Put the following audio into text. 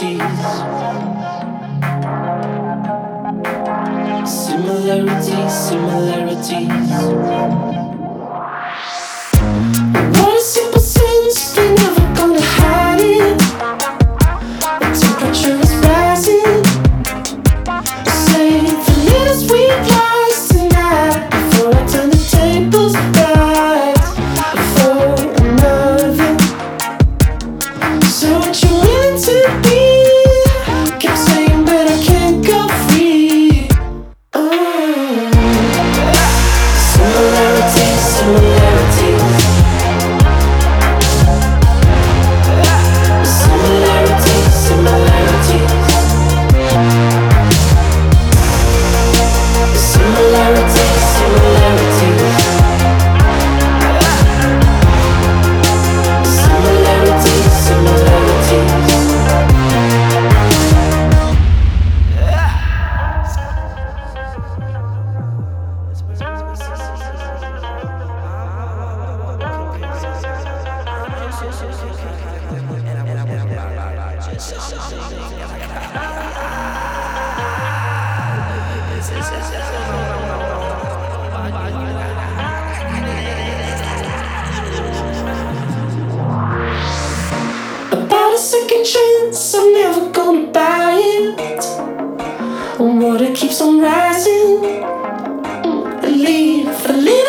What a simple sense, you're never gonna hide it. The temperature is rising. Save the little sweet lies tonight before I turn the tables back for another. So what you willing to be? Keep saying, but I can't go free. Oh. Similarities, similarities. Similarities, similarities. Similarities, similarities. Similarities, similarities. About a second chance, I'm never gonna buy it. Water keeps on rising. Leave a little